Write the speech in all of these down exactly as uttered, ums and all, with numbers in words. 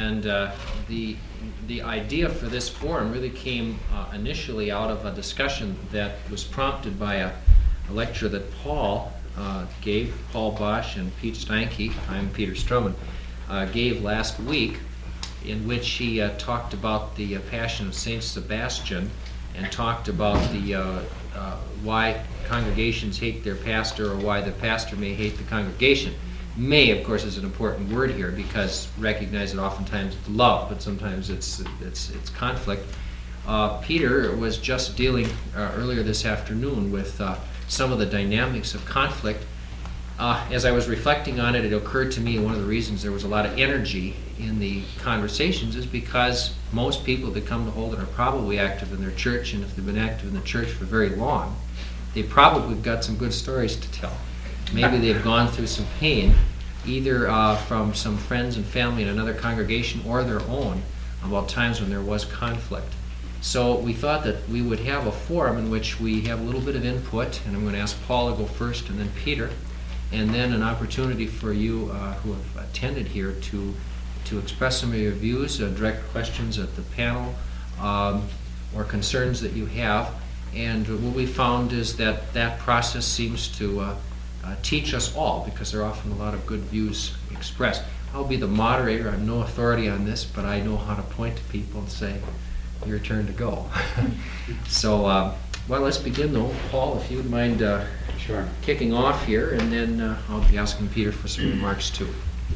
And uh, the the idea for this forum really came uh, initially out of a discussion that was prompted by a, a lecture that Paul uh, gave, Paul Bosch and Pete Steinke, I'm Peter Stroman, uh, gave last week, in which he uh, talked about the uh, Passion of Saint Sebastian and talked about the uh, uh, why congregations hate their pastor, or why the pastor may hate the congregation. May, of course, is an important word here, because recognize that oftentimes it's love, but sometimes it's it's it's conflict. Uh, Peter was just dealing uh, earlier this afternoon with uh, some of the dynamics of conflict. Uh, as I was reflecting on it, it occurred to me one of the reasons there was a lot of energy in the conversations is because most people that come to Holden are probably active in their church, and if they've been active in the church for very long, they probably got some good stories to tell. Maybe they've gone through some pain, either uh, from some friends and family in another congregation or their own, about times when there was conflict. So we thought that we would have a forum in which we have a little bit of input, and I'm going to ask Paul to go first, and then Peter, and then an opportunity for you uh, who have attended here to to express some of your views, uh, direct questions at the panel, um, or concerns that you have. And what we found is that that process seems to uh, uh, teach us all, because there are often a lot of good views expressed. I'll be the moderator. I'm no authority on this, but I know how to point to people and say, your turn to go. So, uh, well, let's begin though. Paul, if you would mind uh, sure. kicking off here, and then uh, I'll be asking Peter for some remarks too.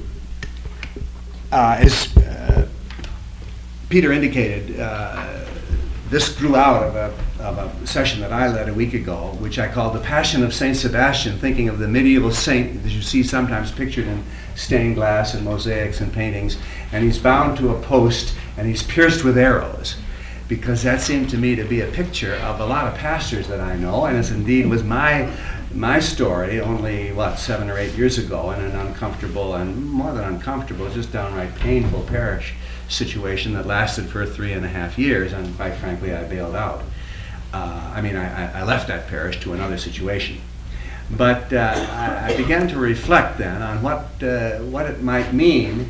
Uh, as uh, Peter indicated, uh, this grew out of a, of a session that I led a week ago, which I called The Passion of Saint Sebastian, thinking of the medieval saint that you see sometimes pictured in stained glass and mosaics and paintings, and he's bound to a post and he's pierced with arrows, because that seemed to me to be a picture of a lot of pastors that I know, and as indeed was my my story only, what, seven or eight years ago in an uncomfortable, and more than uncomfortable, just downright painful parish situation that lasted for three and a half years, and quite frankly I bailed out. Uh, I mean, I, I left that parish to another situation. But uh, I, I began to reflect then on what, uh, what it might mean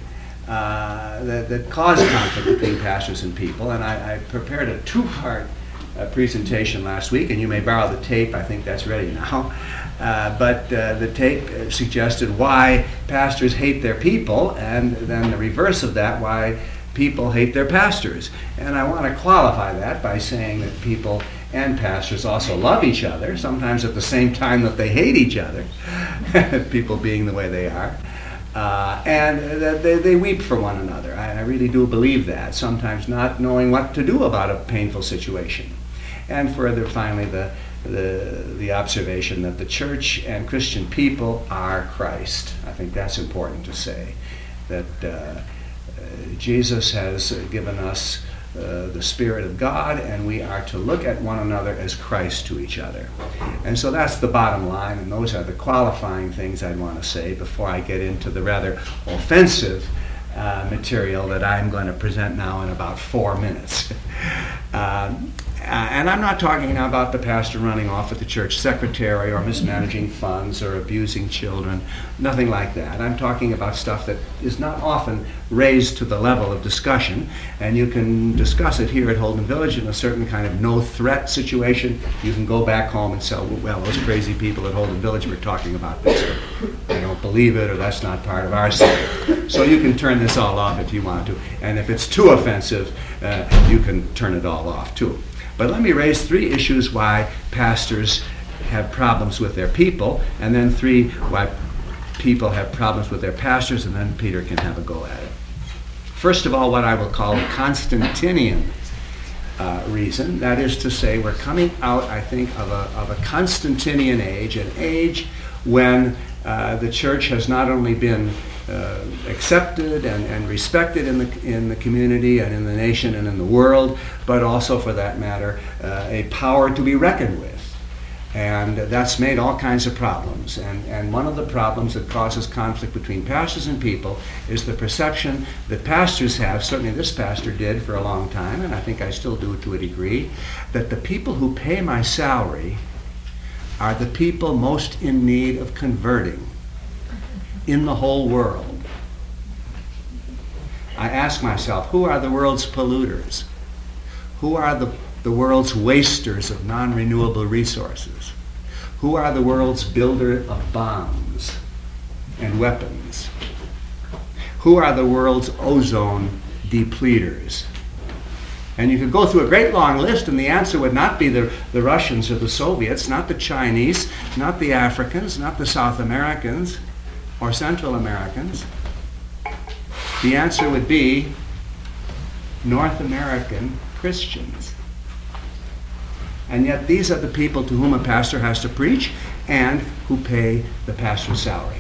uh, that, that caused conflict between pastors and people, and I, I prepared a two-part uh, presentation last week, and you may borrow the tape. I think that's ready now. Uh, but uh, the tape suggested why pastors hate their people, and then the reverse of that, why people hate their pastors. And I want to qualify that by saying that people and pastors also love each other, sometimes at the same time that they hate each other, people being the way they are. Uh, and uh, they, they weep for one another. I, I really do believe that, sometimes not knowing what to do about a painful situation. And further, finally, the, the, the observation that the church and Christian people are Christ. I think that's important to say, that uh, uh, Jesus has given us uh, the Spirit of God, and we are to look at one another as Christ to each other. And so that's the bottom line, and those are the qualifying things I'd want to say before I get into the rather offensive uh, material that I'm going to present now in about four minutes. um, Uh, and I'm not talking now about the pastor running off with the church secretary or mismanaging funds or abusing children, nothing like that. I'm talking about stuff that is not often raised to the level of discussion, and you can discuss it here at Holden Village in a certain kind of no-threat situation. You can go back home and say, well, those crazy people at Holden Village were talking about this, or they don't believe it, or that's not part of our story. So you can turn this all off if you want to, and if it's too offensive, uh, you can turn it all off too. But let me raise three issues why pastors have problems with their people, and then three why people have problems with their pastors, and then Peter can have a go at it. First of all, what I will call the Constantinian uh, reason, that is to say, we're coming out, I think, of a, of a Constantinian age, an age when uh, the church has not only been Uh, accepted and, and respected in the in the community and in the nation and in the world, but also, for that matter, uh, a power to be reckoned with. And that's made all kinds of problems. And, and one of the problems that causes conflict between pastors and people is the perception that pastors have, certainly this pastor did for a long time, and I think I still do to a degree, that the people who pay my salary are the people most in need of converting in the whole world. I ask myself, who are the world's polluters? Who are the, the world's wasters of non-renewable resources? Who are the world's builder of bombs and weapons? Who are the world's ozone depleters? And you could go through a great long list, and the answer would not be the, the Russians or the Soviets, not the Chinese, not the Africans, not the South Americans or Central Americans. The answer would be North American Christians. And yet these are the people to whom a pastor has to preach and who pay the pastor's salary.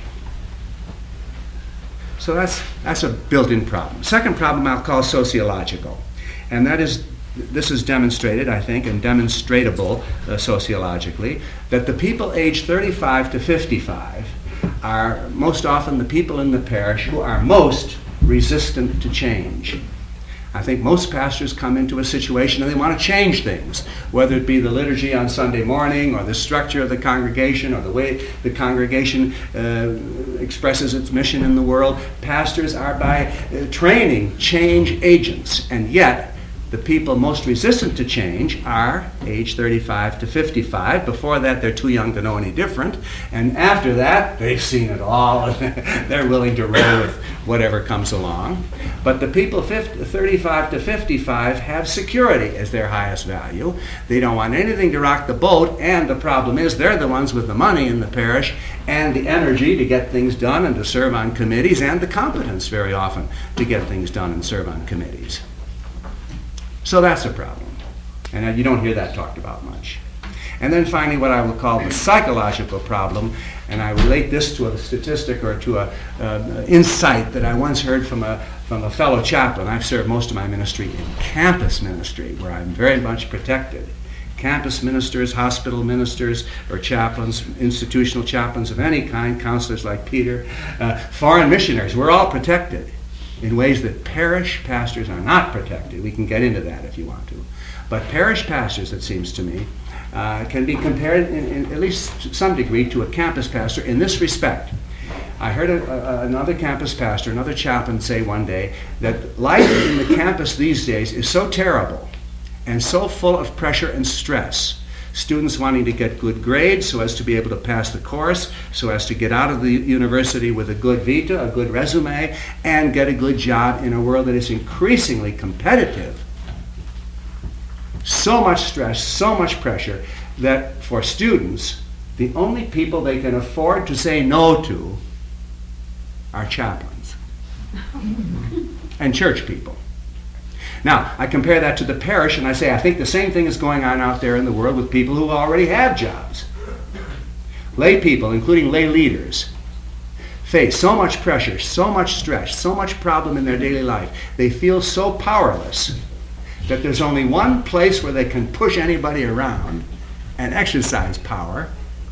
So that's, that's a built-in problem. Second problem I'll call sociological. And that is, this is demonstrated, I think, and demonstratable uh, sociologically, that the people aged thirty-five to fifty-five are most often the people in the parish who are most resistant to change. I think most pastors come into a situation and they want to change things, whether it be the liturgy on Sunday morning or the structure of the congregation or the way the congregation uh, expresses its mission in the world. Pastors are by uh, training change agents, and yet the people most resistant to change are age thirty-five to fifty-five. Before that, they're too young to know any different. And after that, they've seen it all. They're willing to roll with whatever comes along. But the people thirty-five to fifty-five have security as their highest value. They don't want anything to rock the boat. And the problem is they're the ones with the money in the parish and the energy to get things done and to serve on committees, and the competence very often to get things done and serve on committees. So that's a problem. And you don't hear that talked about much. And then finally, what I will call the psychological problem, and I relate this to a statistic or to a uh, insight that I once heard from a from a fellow chaplain. I've served most of my ministry in campus ministry, where I'm very much protected. Campus ministers, hospital ministers, or chaplains, institutional chaplains of any kind, counselors like Peter, uh, foreign missionaries, we're all protected in ways that parish pastors are not protected. We can get into that if you want to. But parish pastors, it seems to me, uh, can be compared in, in at least to some degree to a campus pastor in this respect. I heard a, a, another campus pastor, another chaplain say one day that life in the campus these days is so terrible and so full of pressure and stress. Students wanting to get good grades so as to be able to pass the course, so as to get out of the university with a good vita, a good resume, and get a good job in a world that is increasingly competitive. So much stress, so much pressure, that for students, the only people they can afford to say no to are chaplains and church people. Now, I compare that to the parish, and I say I think the same thing is going on out there in the world with people who already have jobs. Lay people, including lay leaders, face so much pressure, so much stress, so much problem in their daily life. They feel so powerless that there's only one place where they can push anybody around and exercise power,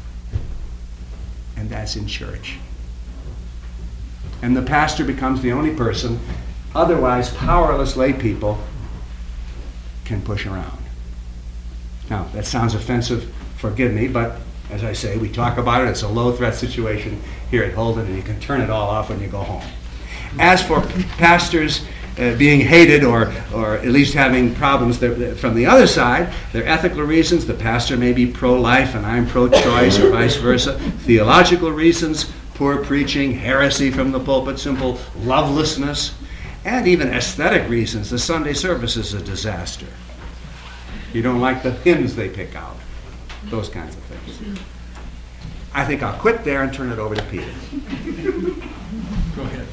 and that's in church. And the pastor becomes the only person otherwise powerless lay people can push around. Now, that sounds offensive, forgive me, but as I say, we talk about it, it's a low-threat situation here at Holden, and you can turn it all off when you go home. As for pastors uh, being hated or, or at least having problems that, from the other side, there are ethical reasons. The pastor may be pro-life and I'm pro-choice, or vice versa. Theological reasons, poor preaching, heresy from the pulpit, simple lovelessness, and even aesthetic reasons. The Sunday service is a disaster. You don't like the hymns they pick out. Those kinds of things. I think I'll quit there and turn it over to Peter. Go ahead,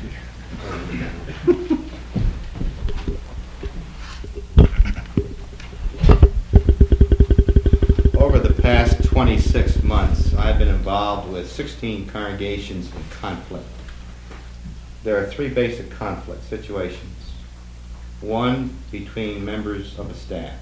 Peter. Over the past twenty-six months, I've been involved with sixteen congregations in conflict. There are three basic conflict situations. One, between members of the staff.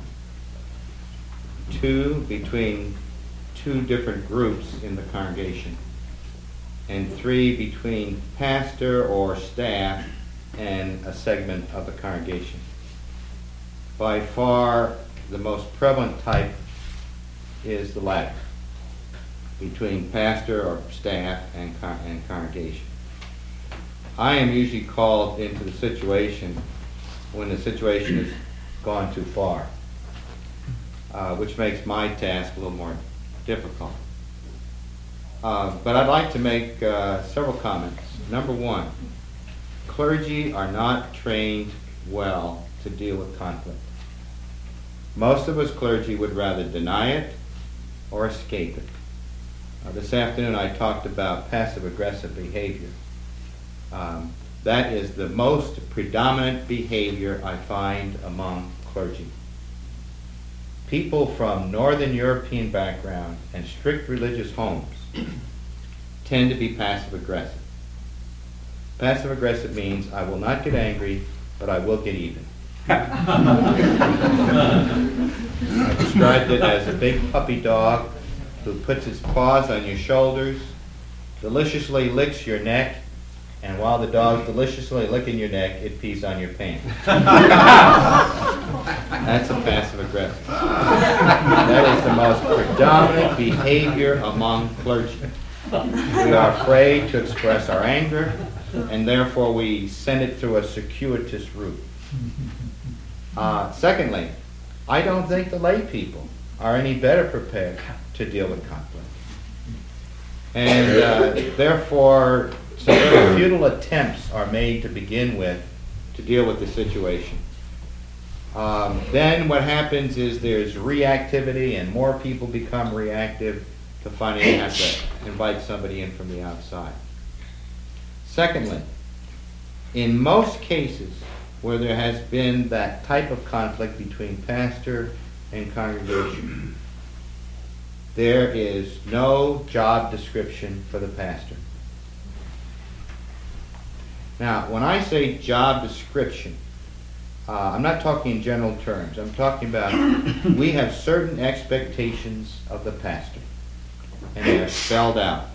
Two, between two different groups in the congregation. And three, between pastor or staff and a segment of the congregation. By far, the most prevalent type is the latter, between pastor or staff and, con- and congregation. I am usually called into the situation when the situation has gone too far, uh, which makes my task a little more difficult. Uh, but I'd like to make uh, several comments. Number one, clergy are not trained well to deal with conflict. Most of us clergy would rather deny it or escape it. Uh, this afternoon I talked about passive-aggressive behavior. Um, that is the most predominant behavior I find among clergy. People from Northern European background and strict religious homes tend to be passive-aggressive. Passive-aggressive means I will not get angry, but I will get even. I described it as a big puppy dog who puts its paws on your shoulders, deliciously licks your neck, and while the dog's deliciously licking your neck, it pees on your pants. That's a passive-aggressive. That is the most predominant behavior among clergy. We are afraid to express our anger, and therefore we send it through a circuitous route. Uh, secondly, I don't think the lay people are any better prepared to deal with conflict. And uh, therefore, some very futile attempts are made to begin with to deal with the situation. Um, then what happens is there's reactivity, and more people become reactive to finding they have to invite somebody in from the outside. Secondly, in most cases where there has been that type of conflict between pastor and congregation, there is no job description for the pastor. Now, when I say job description, uh, I'm not talking in general terms. I'm talking about we have certain expectations of the pastor, and they are spelled out.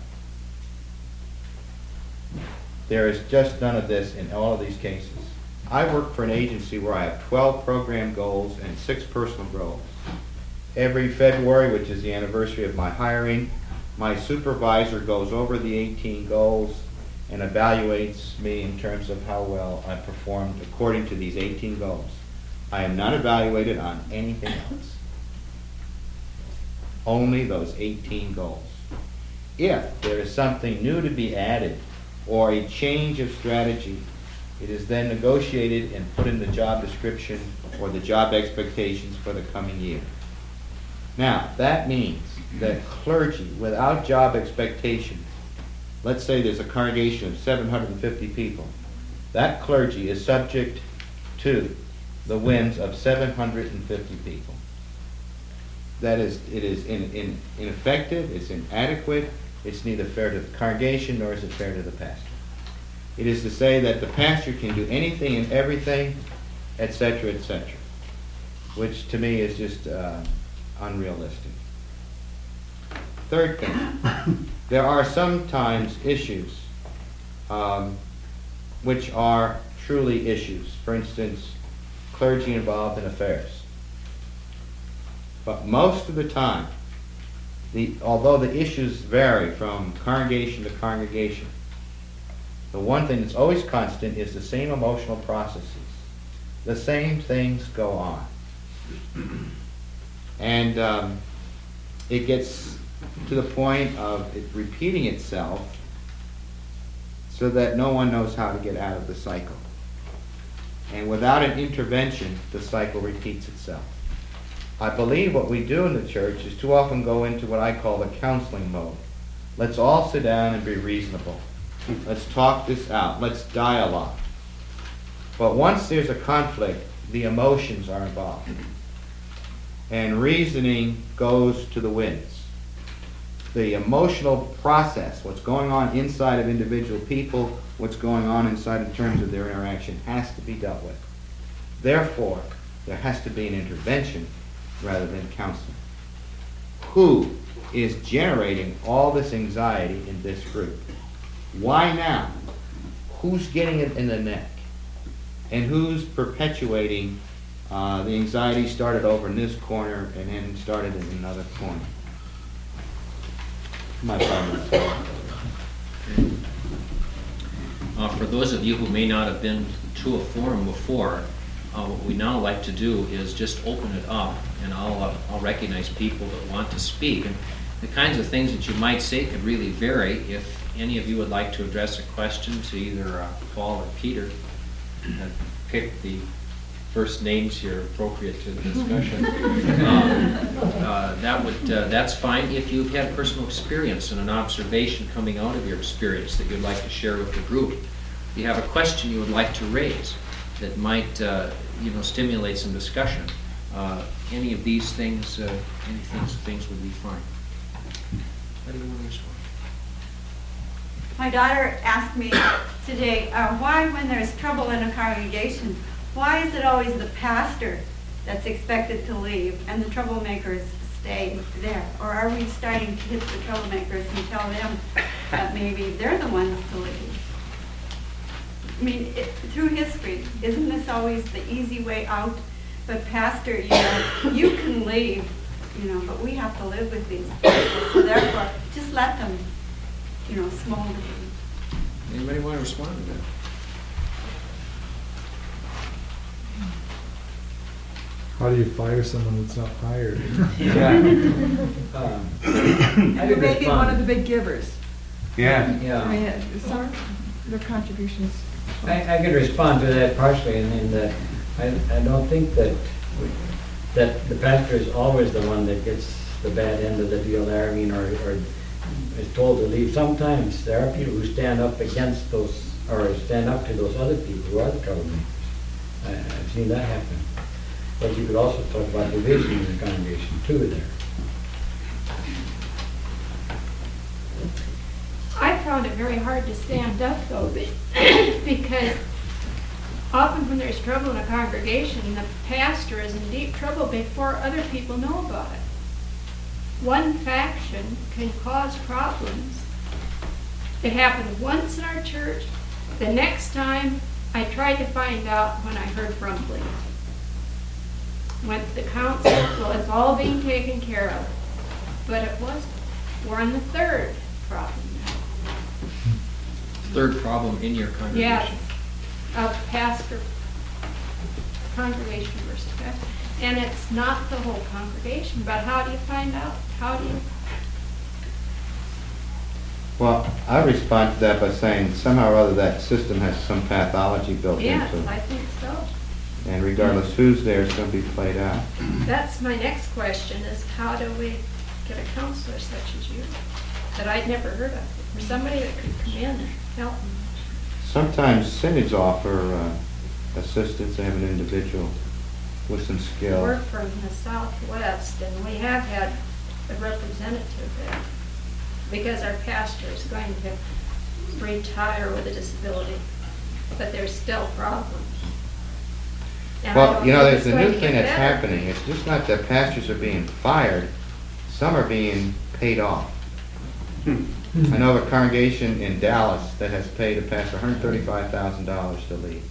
There is just none of this in all of these cases. I work for an agency where I have twelve program goals and six personal goals. Every February, which is the anniversary of my hiring, my supervisor goes over the eighteen goals and evaluates me in terms of how well I performed according to these eighteen goals. I am not evaluated on anything else. Only those eighteen goals. If there is something new to be added or a change of strategy, it is then negotiated and put in the job description or the job expectations for the coming year. Now, that means that clergy without job expectations, let's say there's a congregation of seven hundred fifty people, that clergy is subject to the whims of seven hundred fifty people. That is, it is in, in, ineffective, it's inadequate, it's neither fair to the congregation nor is it fair to the pastor. It is to say that the pastor can do anything and everything, et cetera, et cetera, which to me is just uh, unrealistic. Third thing, there are sometimes issues um, which are truly issues. For instance, clergy involved in affairs. But most of the time, the, although the issues vary from congregation to congregation, the one thing that's always constant is the same emotional processes. The same things go on. And um, it gets to the point of it repeating itself so that no one knows how to get out of the cycle. And without an intervention, the cycle repeats itself. I believe what we do in the church is too often go into what I call the counseling mode. Let's all sit down and be reasonable. Let's talk this out. Let's dialogue. But once there's a conflict, the emotions are involved. And reasoning goes to the winds. The emotional process, what's going on inside of individual people, what's going on inside in terms of their interaction, has to be dealt with. Therefore, there has to be an intervention rather than counseling. Who is generating all this anxiety in this group? Why now? Who's getting it in the neck? And who's perpetuating uh, the anxiety started over in this corner and then started in another corner? My problem. Uh, For those of you who may not have been to a forum before, uh, what we now like to do is just open it up, and I'll, uh, I'll recognize people that want to speak. And the kinds of things that you might say could really vary. If any of you would like to address a question to either uh, Paul or Peter, uh, pick the first names here appropriate to the discussion. um, uh, that would uh, that's fine. If you've had personal experience and an observation coming out of your experience that you'd like to share with the group, if you have a question you would like to raise that might uh, you know stimulate some discussion, uh, any of these things, uh, any things things would be fine. How do you want to respond? My daughter asked me today, uh, why when there's trouble in a congregation, why is it always the pastor that's expected to leave and the troublemakers stay there? Or are we starting to hit the troublemakers and tell them that maybe they're the ones to leave? I mean, it, through history, isn't this always the easy way out? But pastor, you know, you can leave, you know, but we have to live with these people. So therefore, just let them, you know, smolder. Anybody want to respond to that? How do you fire someone that's not hired? Yeah. Um, I You're could maybe one of respond. the big givers. Yeah. I mean, Yeah, uh, some, their contributions. I, I could respond to that partially, and in that I, I don't think that we, that the pastor is always the one that gets the bad end of the deal there. I mean, or, or is told to leave. Sometimes there are people who stand up against those, or stand up to those other people who are the troublemakers. I, I've seen that happen. But you could also talk about division in the congregation too there. I found it very hard to stand up though, be- because often when there's trouble in a congregation, the pastor is in deep trouble before other people know about it. One faction can cause problems. It happened once in our church. The next time, I tried to find out when I heard rumblings. Went to the council, well, it's all being taken care of. But it wasn't. We're on the third problem now. Third problem in your congregation. Yes, a pastor, congregation versus pastor. And it's not the whole congregation, but how do you find out? How do you? Well, I respond to that by saying somehow or other that system has some pathology built Yes, into I it. think so. And regardless who's there, it's going to be played out. That's my next question is how do we get a counselor such as you that I'd never heard of? Or somebody that could come in and help me. Sometimes synods offer uh, assistance. They have an individual with some skill. We're from the Southwest and we have had a representative there because our pastor is going to retire with a disability, but there's still problems. And I Well, don't you know, think there's it's a going new to thing get that's better. happening. It's just not that pastors are being fired. Some are being paid off. I know of a congregation in Dallas that has paid a pastor one hundred thirty-five thousand dollars to leave.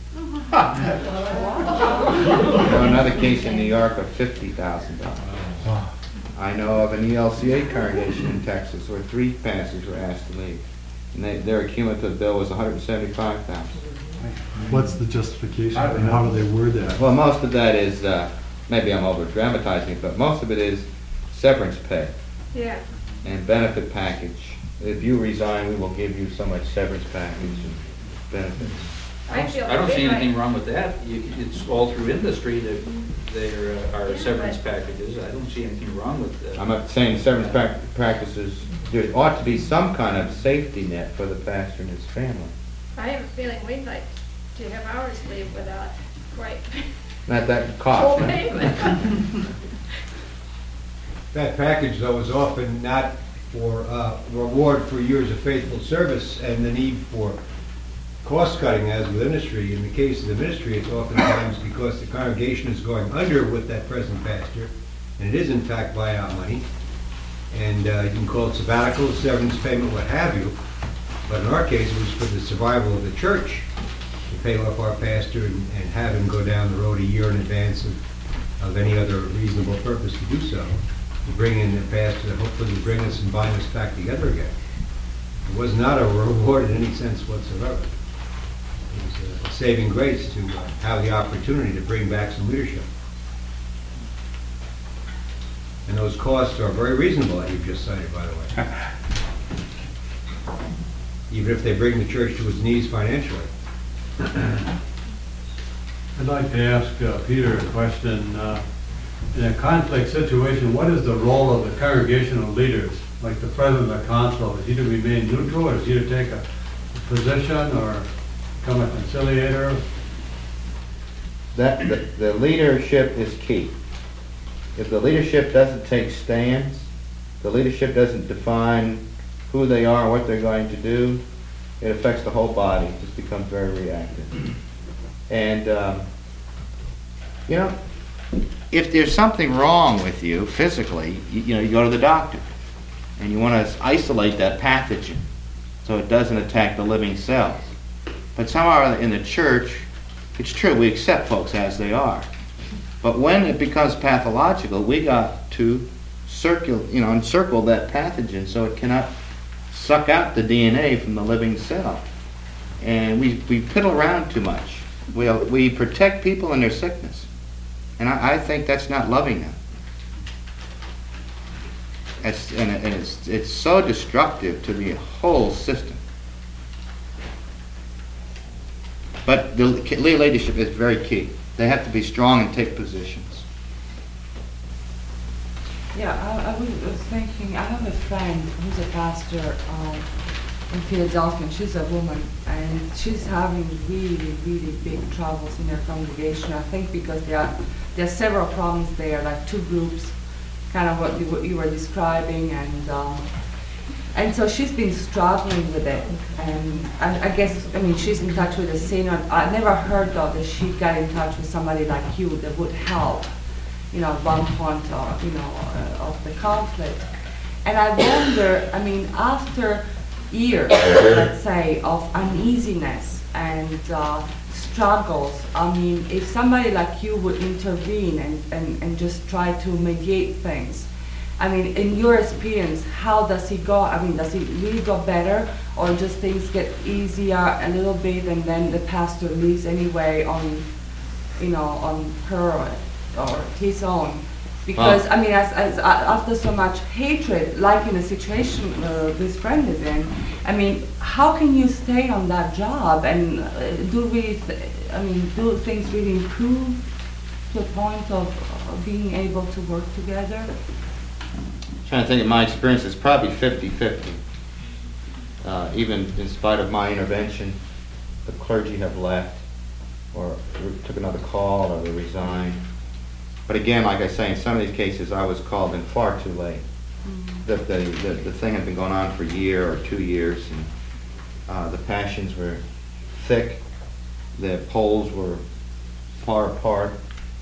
I know another case in New York of fifty thousand dollars. I know of an E L C A congregation in Texas where three pastors were asked to leave. And they, their cumulative bill was one hundred seventy-five thousand dollars. What's the justification I don't and how know. do they word that? Well, most of that is, uh, maybe I'm over dramatizing it, but most of it is severance pay Yeah. and benefit package. If you resign, we will give you so much severance package and benefits. I feel I don't see bit like- anything wrong with that. You- It's all through industry that there uh, are Yeah, severance but- packages. I don't see anything wrong with that. I'm not saying severance prac- practices, there ought to be some kind of safety net for the pastor and his family. I have a feeling we'd like to have ours leave without quite Not that full cost, right? payment. That package, though, is often not for uh, reward for years of faithful service and the need for cost cutting as with industry. In the case of the ministry, it's oftentimes because the congregation is going under with that present pastor, and it is in fact buyout money. And uh, you can call it sabbatical, severance payment, what have you. But in our case, it was for the survival of the church to pay off our pastor and, and have him go down the road a year in advance of, of any other reasonable purpose to do so. To bring in the pastor that hopefully will bring us and bind us back together again. It was not a reward in any sense whatsoever. is a saving grace to uh, have the opportunity to bring back some leadership. And those costs are very reasonable that you've just cited, by the way. Even if they bring the church to its knees financially. I'd like to ask uh, Peter a question. Uh, in a conflict situation, what is the role of the congregational leaders, like the president of the council? Is he to remain neutral, or is he to take a position, or become a conciliator? That, the, the leadership is key. If the leadership doesn't take stands, the leadership doesn't define who they are, what they're going to do, it affects the whole body. It just becomes very reactive. And, um, you know, if there's something wrong with you physically, you, you know, you go to the doctor. And you want to isolate that pathogen so it doesn't attack the living cells. But somehow in the church, it's true, we accept folks as they are. But when it becomes pathological, we got to circle, you know, encircle that pathogen so it cannot suck out the D N A from the living cell. And we, we piddle around too much. We, we protect people in their sickness. And I, I think that's not loving them. It's, and it, and it's, it's so destructive to the whole system. But the leadership is very key. They have to be strong and take positions. Yeah, I, I was thinking, I have a friend who's a pastor um, in Philadelphia, and she's a woman, and she's having really, really big troubles in her congregation. I think because there are, there are several problems there, like two groups, kind of what you, what you were describing, and um, and so she's been struggling with it. And I, I guess, I mean, she's in touch with the synod. I never heard though that she got in touch with somebody like you that would help, you know, one point or you know uh, of the conflict. And I wonder, I mean, after years, let's say, of uneasiness and uh, struggles, I mean, if somebody like you would intervene and, and, and just try to mediate things, I mean, in your experience, how does it go? I mean, does it really go better, or just things get easier a little bit and then the pastor leaves anyway on, you know, on her or, or his own? Because, I mean, as, as, uh, after so much hatred, like in the situation uh, this friend is in, I mean, how can you stay on that job and uh, do really, th I mean, do things really improve to a point of uh, being able to work together? I'm trying to think of my experience, it's probably fifty fifty. Uh, even in spite of my intervention, the clergy have left, or took another call, or they resigned. But again, like I say, in some of these cases, I was called in far too late. Mm-hmm. the, the, the, the thing had been going on for a year or two years, and uh, the passions were thick, the poles were far apart.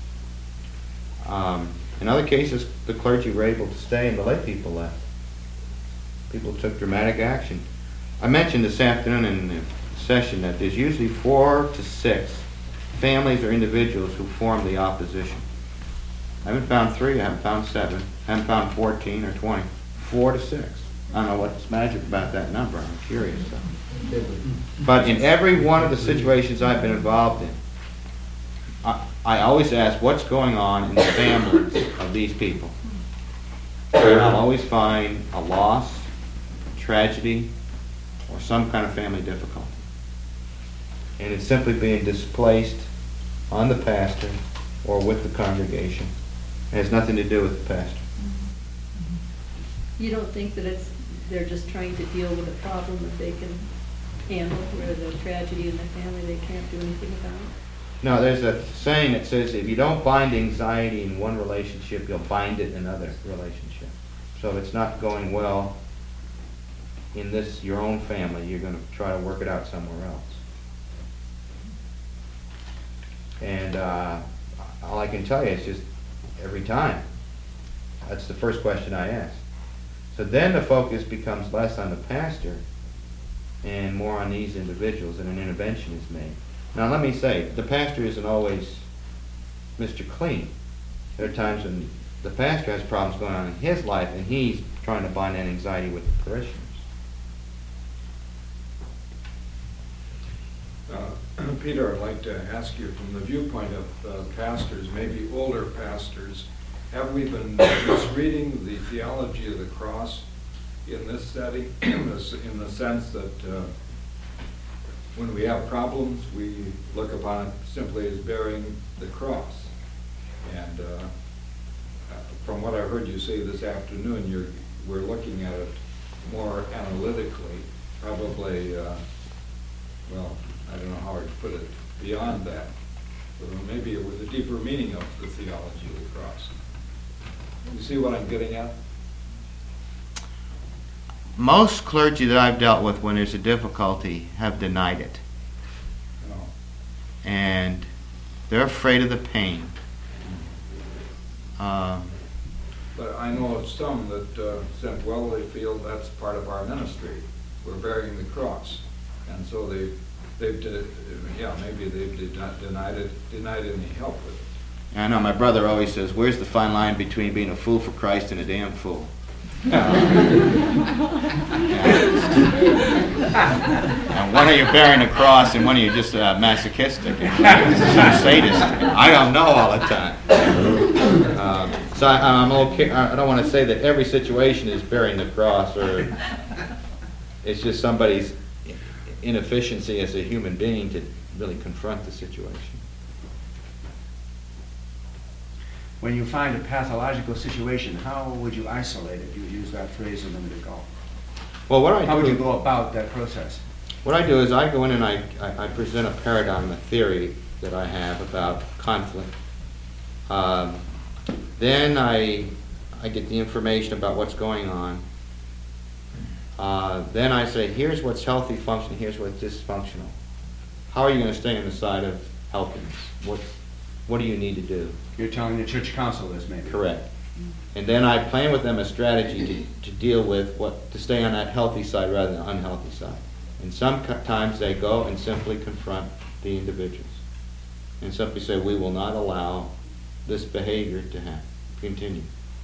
Um, in other cases, the clergy were able to stay and the lay people left. People took dramatic action. I mentioned this afternoon in the session that there's usually four to six families or individuals who form the opposition. I haven't found three, I haven't found seven, I haven't found fourteen or twenty. Four to six. I don't know what's magic about that number, I'm curious. So. But in every one of the situations I've been involved in, I, I always ask what's going on in the families of these people. And I'll always find a loss, a tragedy, or some kind of family difficulty. And it's simply being displaced on the pastor or with the congregation. It has nothing to do with the pastor. You don't think that it's they're just trying to deal with a problem that they can handle, where the tragedy in the family they can't do anything about? No, there's a saying that says if you don't bind anxiety in one relationship, you'll bind it in another relationship. So if it's not going well in this your own family, you're going to try to work it out somewhere else. And uh, all I can tell you is just every time, that's the first question I ask. So then the focus becomes less on the pastor and more on these individuals, and an intervention is made. Now let me say, the pastor isn't always Mister Clean. There are times when the pastor has problems going on in his life and he's trying to bind that anxiety with the parishioners. Uh, Peter, I'd like to ask you from the viewpoint of uh, pastors, maybe older pastors, have we been misreading the theology of the cross in this setting, in the, in the sense that uh, when we have problems, we look upon it simply as bearing the cross? And uh, from what I heard you say this afternoon, you're, we're looking at it more analytically, probably, uh, well, I don't know how to put it, beyond that. So maybe it was a deeper meaning of the theology of the cross. You see what I'm getting at? Most clergy that I've dealt with when there's a difficulty have denied it. No. And they're afraid of the pain. Um, But I know of some that uh, said, well, they feel that's part of our ministry. We're bearing the cross. And so they, they've, de- yeah, maybe they've de- denied it, denied any help with it. I know my brother always says, where's the fine line between being a fool for Christ and a damn fool? And when are you bearing the cross and when are you just uh, masochistic and sadist? I don't know all the time. Um, so I, I'm okay. I don't want to say that every situation is bearing the cross, or it's just somebody's inefficiency as a human being to really confront the situation. When you find a pathological situation, how would you isolate it? You use that phrase a minute ago. Well, what I How do, would you go about that process? What I do is I go in and I, I, I present a paradigm, a theory that I have about conflict. Um, then I, I get the information about what's going on. Uh, then I say, here's what's healthy functioning, here's what's dysfunctional. How are you going to stay on the side of helping us? What, what do you need to do? You're telling the church council this, maybe? Correct. And then I plan with them a strategy to, to deal with what, to stay on that healthy side rather than the unhealthy side. And sometimes they go and simply confront the individuals and simply say, we will not allow this behavior to happen, continue.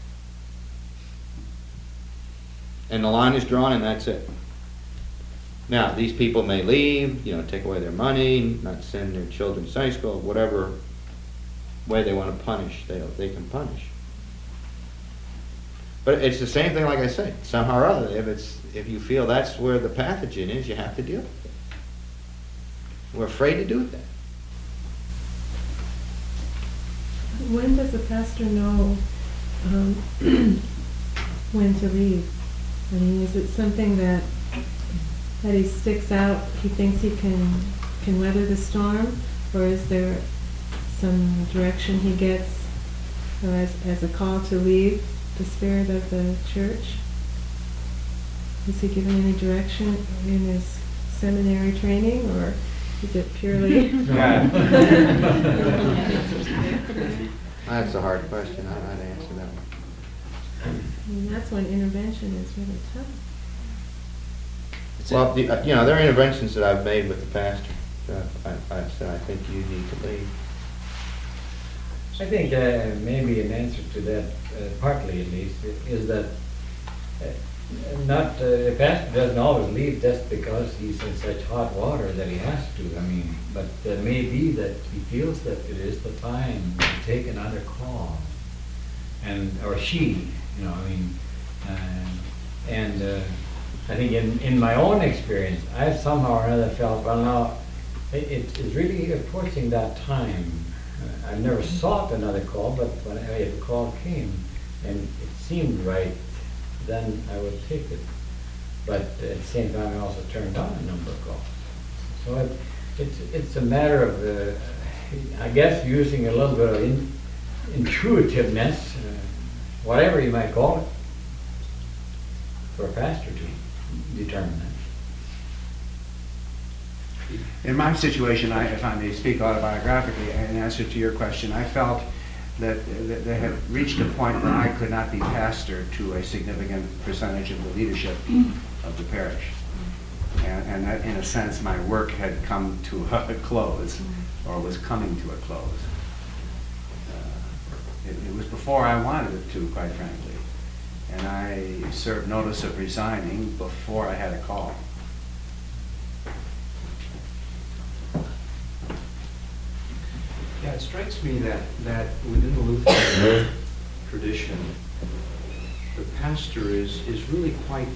And the line is drawn and that's it. Now, these people may leave, you know, take away their money, not send their children to Sunday school, whatever way they want to punish, they, they can punish. But it's the same thing, like I said, somehow or other, if it's if you feel that's where the pathogen is, you have to deal with it. We're afraid to do that. When does a pastor know um, when to leave? I mean, is it something that that he sticks out, he thinks he can can weather the storm, or is there some direction he gets uh, as, as a call to leave the spirit of the church? Is he given any direction in his seminary training, or is it purely... That's a hard question. I don't know how to answer that one. I mean, that's when intervention is really tough. Well, the, uh, you know, there are interventions that I've made with the pastor. Uh, I, I said, I think you need to leave. I think uh, maybe an answer to that, uh, partly at least, is that uh, not uh, the pastor doesn't always leave just because he's in such hot water that he has to. I mean, but it may be that he feels that it is the time to take another call, and or she, you know, I mean, uh, and uh, I think in in my own experience, I've somehow or another felt, well, now it, it is really approaching that time. Uh, I've never sought another call, but when I, if a call came and it seemed right, then I would take it. But at the same time, I also turned down a number of calls. So it, it's it's a matter of, uh, I guess, using a little bit of in, intuitiveness, uh, whatever you might call it, for a pastor to determine that. In my situation, I, if I may speak autobiographically, in answer to your question, I felt that, that they had reached a point where I could not be pastor to a significant percentage of the leadership of the parish. And, and that, in a sense, my work had come to a close, or was coming to a close. Uh, it, it was before I wanted it to, quite frankly. And I served notice of resigning before I had a call. it strikes me that, that within the Lutheran tradition, the pastor is, is really quite,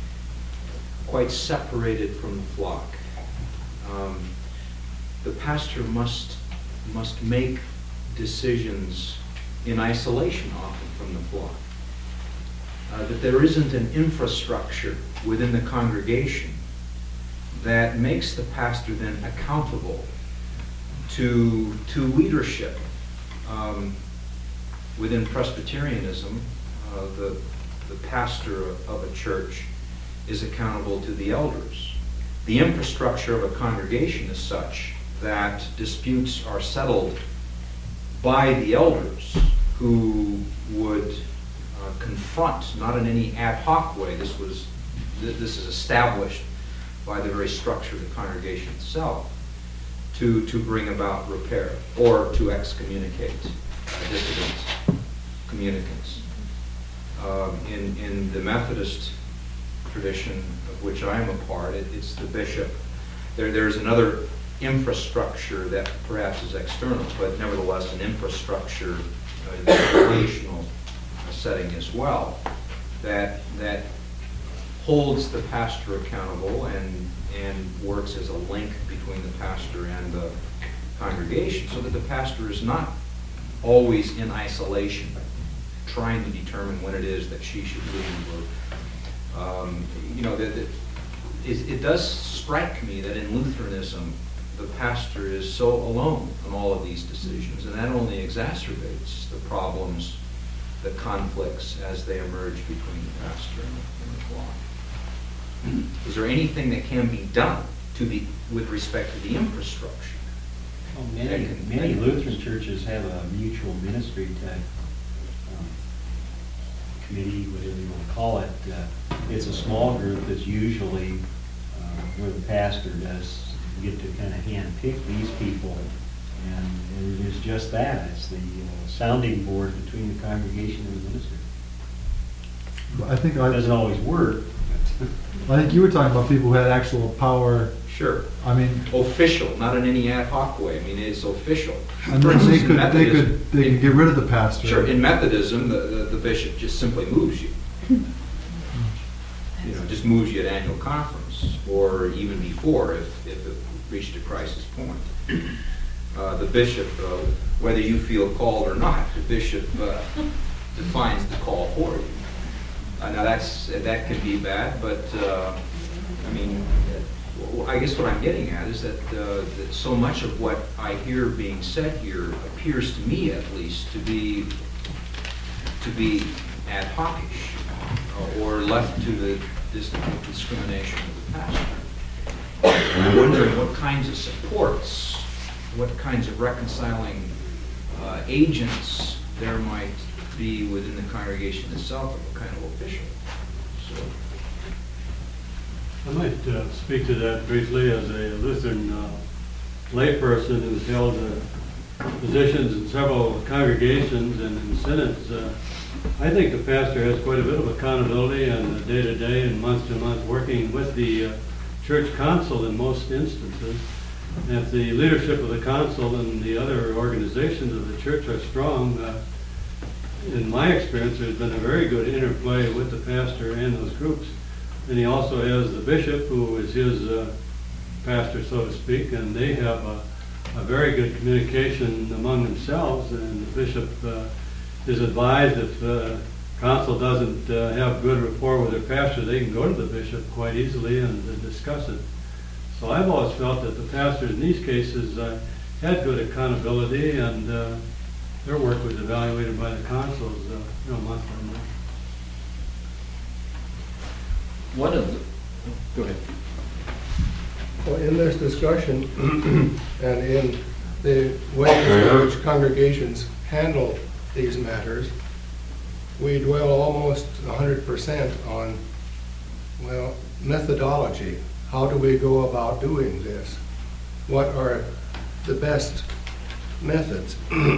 quite separated from the flock. Um, the pastor must, must make decisions in isolation often from the flock. Uh, that there isn't an infrastructure within the congregation that makes the pastor then accountable to, to leadership. Um, within Presbyterianism, uh, the, the pastor of a church is accountable to the elders. The infrastructure of a congregation is such that disputes are settled by the elders, who would uh, confront, not in any ad hoc way. This was, th this is established by the very structure of the congregation itself, to to bring about repair or to excommunicate uh, dissident communicants. Um, in in the Methodist tradition, of which I am a part, it, it's the bishop. There there's another infrastructure that perhaps is external, but nevertheless an infrastructure uh, in the relational setting as well, that that holds the pastor accountable and and works as a link between the pastor and the congregation, so that the pastor is not always in isolation, trying to determine when it is that she should leave. Or, um, you know, that it, it does strike me that in Lutheranism, the pastor is so alone on all of these decisions, and that only exacerbates the problems, the conflicts as they emerge between the pastor and the, and the flock. Is there anything that can be done to the, with respect to the infrastructure? Well, many can, many Lutheran churches have a mutual ministry type um, committee, whatever you want to call it. Uh, it's a small group that's usually uh, where the pastor does get to kind of hand pick these people, and it is just that. It's the uh, sounding board between the congregation and the ministry. I think I, it doesn't always work. I think you were talking about people who had actual power. Sure. I mean, official, not in any ad hoc way. I mean, it's official. And then they could, they could, they could get rid of the pastor. Sure. In Methodism, the, the, the bishop just simply moves you. You know, just moves you at annual conference, or even before, if, if it reached a crisis point. Uh, the bishop, uh, whether you feel called or not, the bishop uh, defines the call for you. Uh, now that's that can be bad, but uh, I mean, I guess what I'm getting at is that, uh, that so much of what I hear being said here appears to me, at least, to be to be ad hoc-ish, uh, or left to the discrimination of the pastor. I'm wondering what kinds of supports, what kinds of reconciling uh, agents there might be within the congregation itself, of a kind of official. So, I might uh, speak to that briefly as a Lutheran uh, layperson who's held uh, positions in several congregations and in synods. Uh, I think the pastor has quite a bit of accountability on day to day and month to month, working with the uh, church council in most instances. And if the leadership of the council and the other organizations of the church are strong, uh, in my experience, there's been a very good interplay with the pastor and those groups. And he also has the bishop, who is his uh, pastor, so to speak, and they have a, a very good communication among themselves. And the bishop uh, is advised if the council doesn't uh, have good rapport with their pastor, they can go to the bishop quite easily and uh, discuss it. So I've always felt that the pastors in these cases uh, had good accountability, and uh, their work was evaluated by the councils, uh, you know, month by month. One of the, go ahead. Well, in this discussion and in the ways in which congregations handle these matters, we dwell almost one hundred percent on, well, methodology. How do we go about doing this? What are the best methods?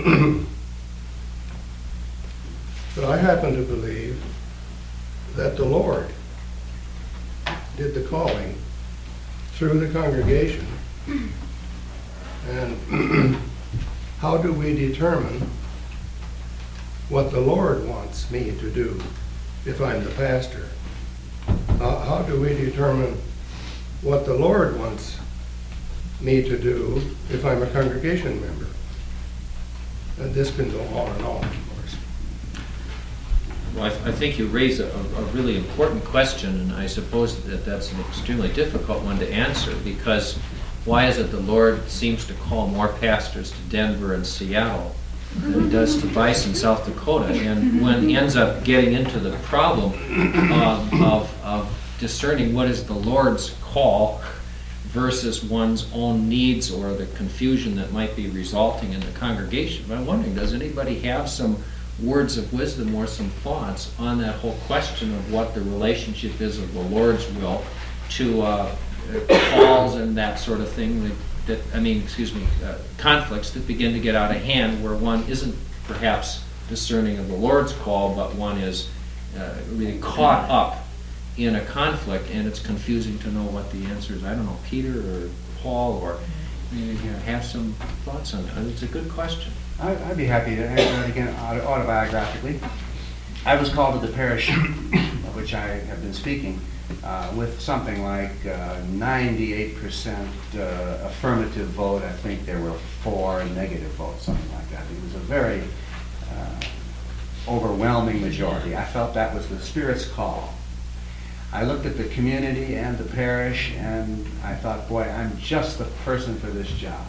But I happen to believe that the Lord did the calling through the congregation, and how do we determine what the Lord wants me to do if I'm the pastor? How, how do we determine what the Lord wants me to do if I'm a congregation member? And this can go on and on, of course. Well, I, th- I think you raise a, a really important question, and I suppose that that's an extremely difficult one to answer, because why is it the Lord seems to call more pastors to Denver and Seattle than he does to Bison, South Dakota? And when he ends up getting into the problem um, of, of discerning what is the Lord's call versus one's own needs or the confusion that might be resulting in the congregation, I'm wondering, does anybody have some words of wisdom or some thoughts on that whole question of what the relationship is of the Lord's will to uh, calls and that sort of thing, that, that I mean, excuse me, uh, conflicts that begin to get out of hand where one isn't perhaps discerning of the Lord's call, but one is uh, really caught up in a conflict, and it's confusing to know what the answer is. I don't know, Peter or Paul, or you have some thoughts on that. It's a good question. I- I'd be happy to answer that again auto- autobiographically. I was called to the parish of which I have been speaking uh, with something like uh, ninety-eight percent uh, affirmative vote. I think there were four negative votes, something like that. It was a very uh, overwhelming majority. I felt that was the Spirit's call. I looked at the community and the parish, and I thought, boy, I'm just the person for this job.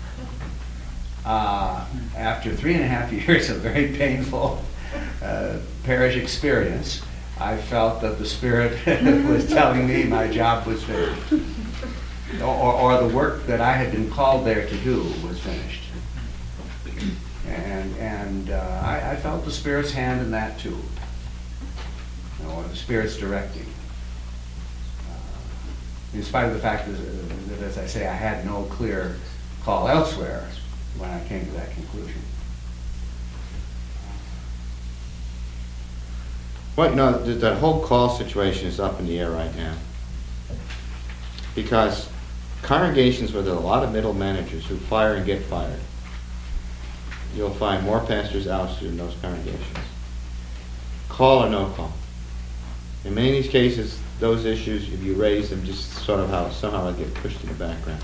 Uh, after three and a half years of very painful uh, parish experience, I felt that the Spirit was telling me my job was finished. Or, or the work that I had been called there to do was finished. And, and uh, I, I felt the Spirit's hand in that too, you know, or the Spirit's directing. In spite of the fact that, that, as I say, I had no clear call elsewhere when I came to that conclusion. Well, you know, the, the whole call situation is up in the air right now. Because congregations where there are a lot of middle managers who fire and get fired, you'll find more pastors ousted in those congregations. Call or no call. In many of these cases, those issues, if you raise them, just sort of how somehow they get pushed in the background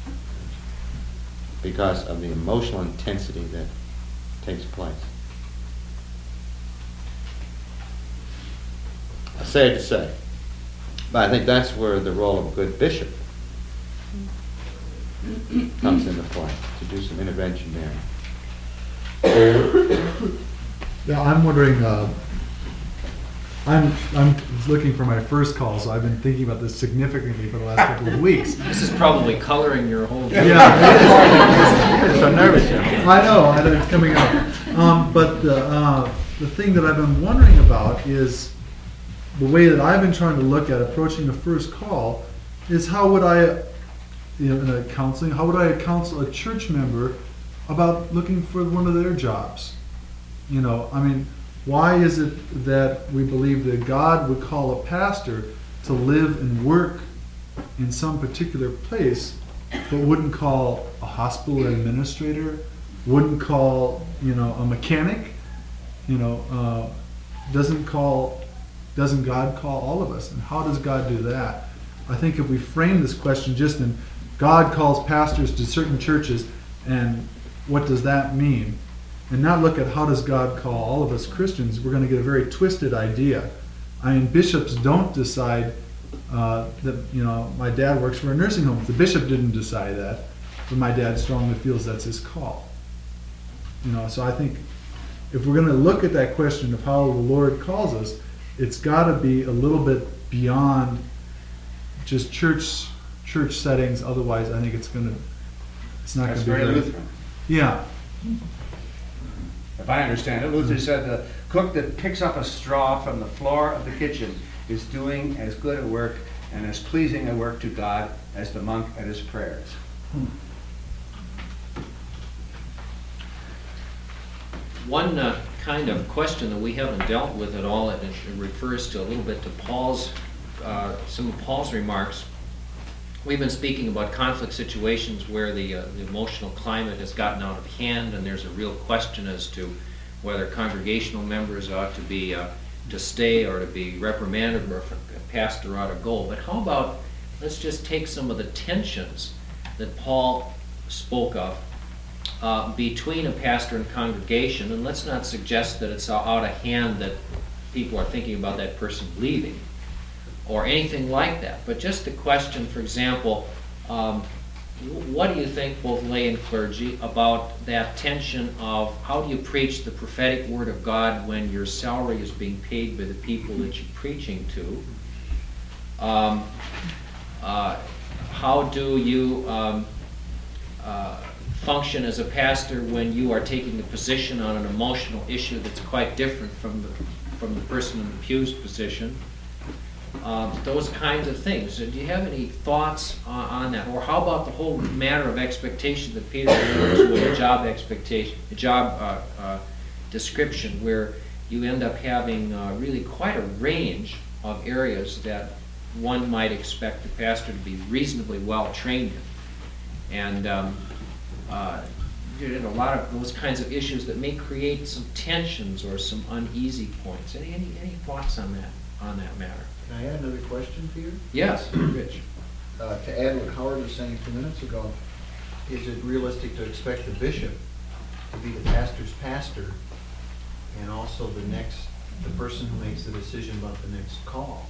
because of the emotional intensity that takes place. I say it to say, but I think that's where the role of a good bishop comes into play, to do some intervention there. Yeah, I'm wondering, uh, I'm, I'm looking for my first call, so I've been thinking about this significantly for the last couple of weeks. This is probably coloring your whole... Yeah, it is. So nervous. I know, I know, it's coming up. Um, but the, uh, the thing that I've been wondering about is the way that I've been trying to look at approaching the first call is how would I, you know, in a counseling, how would I counsel a church member about looking for one of their jobs? You know, I mean, why is it that we believe that God would call a pastor to live and work in some particular place, but wouldn't call a hospital administrator, wouldn't call, you know, a mechanic, you know, uh, doesn't call, doesn't God call all of us? And how does God do that? I think if we frame this question just in God calls pastors to certain churches, and what does that mean? And not look at how does God call all of us Christians, we're going to get a very twisted idea. I mean, bishops don't decide uh, that, you know, my dad works for a nursing home. The bishop didn't decide that, but my dad strongly feels that's his call. You know, so I think if we're going to look at that question of how the Lord calls us, it's got to be a little bit beyond just church church settings. Otherwise, I think it's going to, it's not going That's to be very very, Lutheran. Yeah. If I understand it, Luther said the cook that picks up a straw from the floor of the kitchen is doing as good a work and as pleasing a work to God as the monk at his prayers. One uh, kind of question that we haven't dealt with at all, and it refers to a little bit to Paul's, uh, some of Paul's remarks we've been speaking about conflict situations where the, uh, the emotional climate has gotten out of hand, and there's a real question as to whether congregational members ought to be uh, to stay or to be reprimanded, or if a pastor ought to go. But how about, let's just take some of the tensions that Paul spoke of uh, between a pastor and congregation, and let's not suggest that it's out of hand that people are thinking about that person leaving or anything like that. But just the question, for example, um, what do you think, both lay and clergy, about that tension of how do you preach the prophetic word of God when your salary is being paid by the people that you're preaching to? Um, uh, how do you um, uh, function as a pastor when you are taking a position on an emotional issue that's quite different from the from the person in the pew's position? Um, those kinds of things. Do you have any thoughts uh, on that? Or how about the whole matter of expectation that Peter alluded to in a job expectation, a job uh, uh, description, where you end up having uh, really quite a range of areas that one might expect the pastor to be reasonably well trained in, and um, uh, you know, a lot of those kinds of issues that may create some tensions or some uneasy points. Any any, any thoughts on that on that matter? Can I add another question, Peter? Yes, Rich. Uh, to add what Howard was saying a few minutes ago, is it realistic to expect the bishop to be the pastor's pastor and also the next, the person who makes the decision about the next call?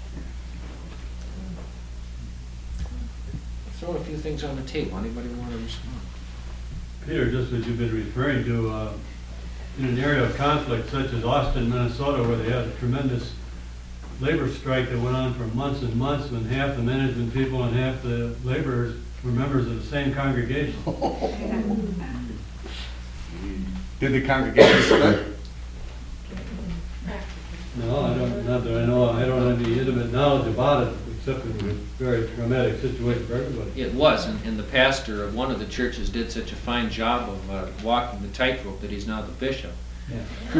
Throw a few things on the table. Anybody want to respond? Peter, just as you've been referring to, uh, in an area of conflict such as Austin, Minnesota, where they had a tremendous labor strike that went on for months and months, when half the management people and half the laborers were members of the same congregation. Did the congregation split? No, I don't, not that I know, I don't have any intimate knowledge about it, except it was a very traumatic situation for everybody. It was, and, and the pastor of one of the churches did such a fine job of uh, walking the tightrope that he's now the bishop. Yeah.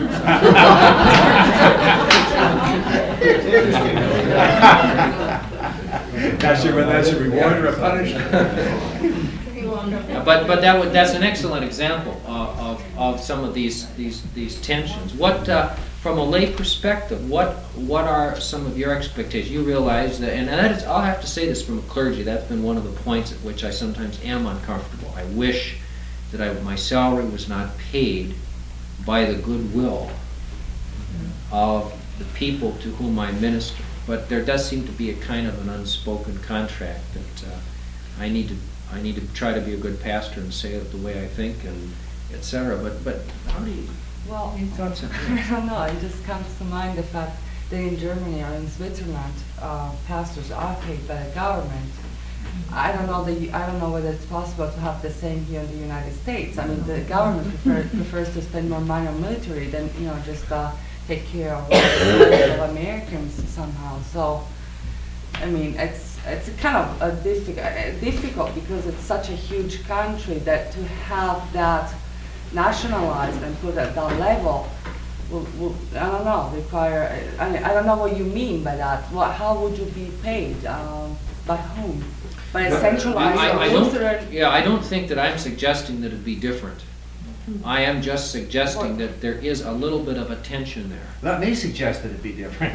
Not sure whether that's a reward or a punishment. Yeah, but but that would, that's an excellent example of, of, of some of these these these tensions. What uh, from a lay perspective, what what are some of your expectations? You realize that, and that is, I'll have to say this from a clergy. That's been one of the points at which I sometimes am uncomfortable. I wish that I, my salary was not paid by the goodwill of the people to whom I minister. But there does seem to be a kind of an unspoken contract that uh, I need to I need to try to be a good pastor and say it the way I think, and et cetera. But but how do you? Well, any thoughts on I that? don't know. It just comes to mind the fact that in Germany or in Switzerland, uh, pastors are paid by the government. I don't know the, I don't know whether it's possible to have the same here in the United States. I mean, the government prefer, prefers to spend more money on military than, you know, just uh, take care of, of Americans somehow. So, I mean, it's it's kind of a difficult, uh, difficult because it's such a huge country that to have that nationalized and put at that level will, will I don't know, require. I, I don't know what you mean by that. What, how would you be paid? Um, by whom? By a centralized I, I, I don't, Lutheran? yeah, I don't think that I'm suggesting that it'd be different. I am just suggesting that there is a little bit of a tension there. Let me suggest that it be different.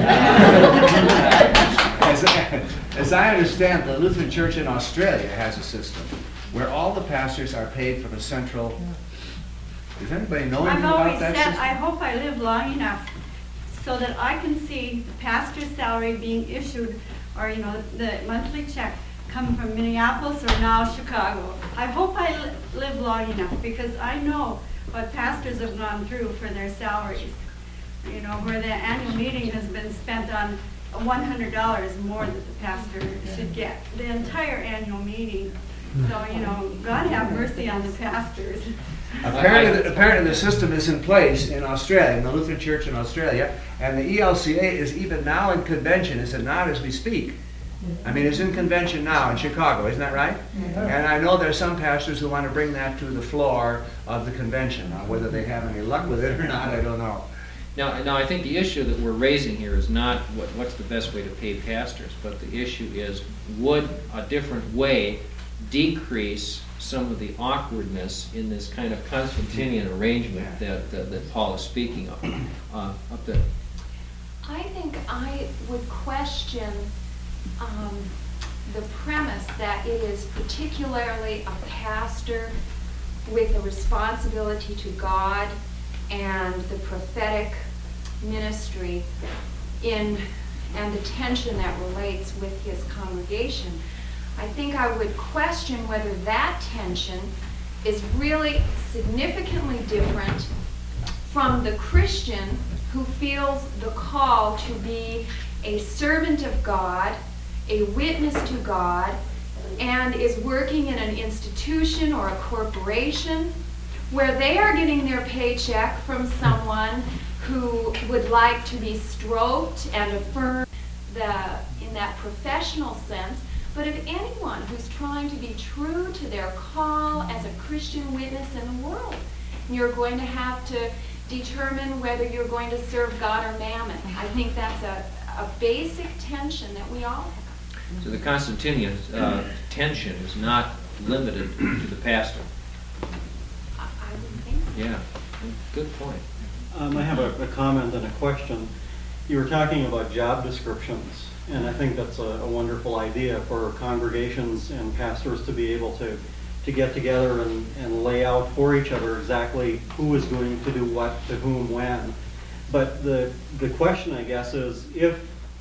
as, as I understand, the Lutheran Church in Australia has a system where all the pastors are paid from a central. Does anybody know anything I've about always that said, system? I hope I live long enough so that I can see the pastor's salary being issued, or, you know, the monthly check come from Minneapolis or now Chicago. I hope I li live long enough, because I know what pastors have gone through for their salaries. You know, where the annual meeting has been spent on one hundred dollars more that the pastor should get. The entire annual meeting. So, you know, God have mercy on the pastors. Apparently, the, apparently the system is in place in Australia, in the Lutheran Church in Australia, and the E L C A is even now in convention, is it not, as we speak? I mean, it's in convention now in Chicago, isn't that right? And I know there are some pastors who want to bring that to the floor of the convention. Now, whether they have any luck with it or not, I don't know. Now, now, I think the issue that we're raising here is not what, what's the best way to pay pastors, but the issue is, would a different way decrease some of the awkwardness in this kind of Constantinian arrangement that, that, that Paul is speaking of? Uh, up there. I think I would question um, the premise that it is particularly a pastor with a responsibility to God and the prophetic ministry in and the tension that relates with his congregation. I think I would question whether that tension is really significantly different from the Christian who feels the call to be a servant of God, a witness to God, and is working in an institution or a corporation where they are getting their paycheck from someone who would like to be stroked and affirmed the, in that professional sense. But if anyone who's trying to be true to their call as a Christian witness in the world, you're going to have to determine whether you're going to serve God or mammon. I think that's a, a basic tension that we all have. So the Constantinian uh, tension is not limited to the pastor. I, I would think so. Yeah, good point. Um, I have a, a comment and a question. You were talking about job descriptions, and I think that's a, a wonderful idea for congregations and pastors to be able to, to get together and, and lay out for each other exactly who is going to do what to whom when. But the, the question, I guess, is if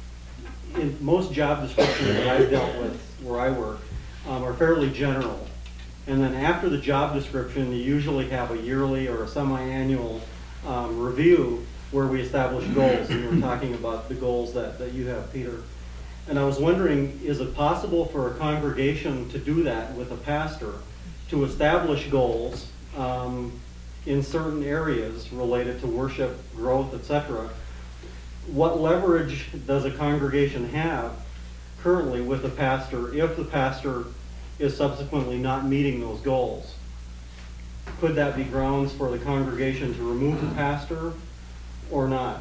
in most job descriptions that I've dealt with where I work um, are fairly general, and then after the job description you usually have a yearly or a semi-annual um, review where we establish goals, and you were talking about the goals that, that you have, Peter. And I was wondering, is it possible for a congregation to do that with a pastor, to establish goals um, in certain areas related to worship, growth, et cetera? What leverage does a congregation have currently with a pastor if the pastor is subsequently not meeting those goals? Could that be grounds for the congregation to remove the pastor or not?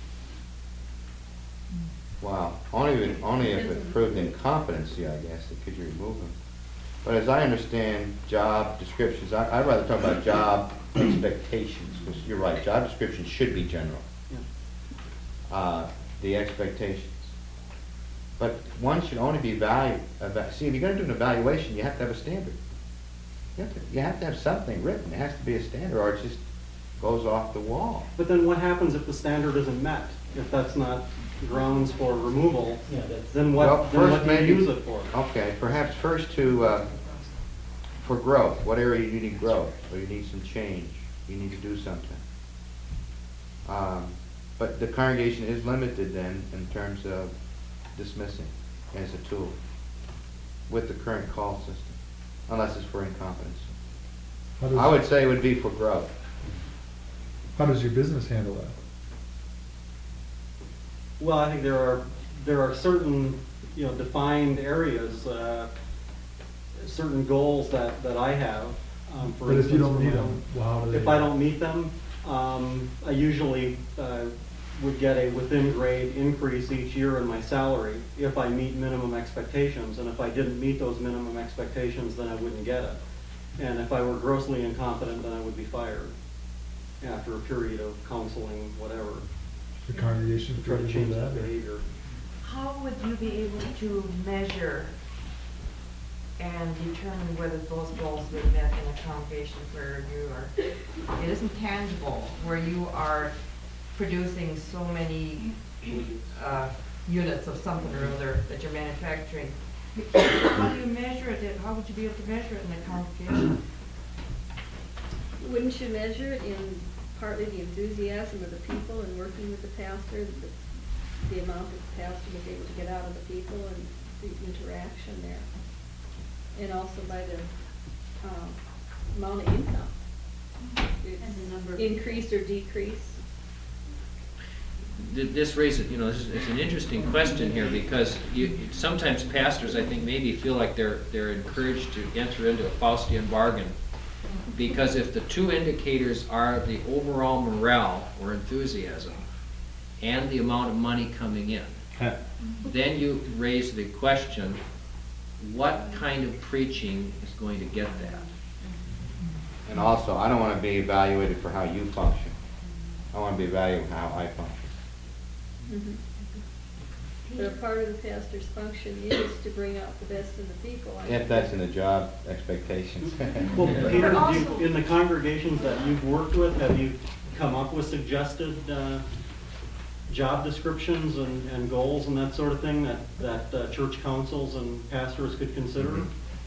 Wow, only if, only if it proved incompetency, I guess, that could you remove him. But as I understand job descriptions, I, I'd rather talk about job expectations, because you're right, job descriptions should be general. Yeah. Uh, the expectations. But one should only be value, eva- see, if you're going to do an evaluation, you have to have a standard. You have to, you have to have something written. It has to be a standard, or it just goes off the wall. But then what happens if the standard isn't met? If that's not grounds for removal, Yeah, that's- then what, Well, then first what do you maybe- use it for? Okay, perhaps first to, uh, for growth. What area you need growth, or you need some change. You need to do something. Um, but the congregation is limited then in terms of dismissing as a tool with the current call system, unless it's for incompetence. How does- I would say it would be for growth. How does your business handle that? Well, I think there are, there are certain, you know, defined areas, uh, certain goals that, that I have. Um, for But if you instance, don't for meet my them, own- well, how do they? If I don't meet them, um, I usually, uh, would get a within grade increase each year in my salary if I meet minimum expectations. And if I didn't meet those minimum expectations, then I wouldn't get it. And if I were grossly incompetent, then I would be fired after a period of counseling, whatever. The congregation to try to could do change that, that or- behavior. How would you be able to measure and determine whether those goals were met in a congregation where you are, it isn't tangible, where you are producing so many uh, units of something or other that you're manufacturing? How do you measure it? How would you be able to measure it in a congregation? Wouldn't you measure it in partly the enthusiasm of the people and working with the pastor, the, the amount that the pastor was able to get out of the people and the interaction there? And also by the um, amount of income. It's And the number of- increase or decrease. Th- This raises, you know, this is, it's an interesting question here, because you, sometimes pastors, I think, maybe feel like they're, they're encouraged to enter into a Faustian bargain Because if the two indicators are the overall morale or enthusiasm and the amount of money coming in, then you raise the question, what kind of preaching is going to get that? And also, I don't want to be evaluated for how you function. I want to be evaluated for how I function. Mhm. But a part of the pastor's function is to bring out the best in the people. I If think. that's in the job expectations. Well, Peter, do you- in the congregations that you've worked with, have you come up with suggested uh, job descriptions and, and goals and that sort of thing that, that uh, church councils and pastors could consider? Mm-hmm.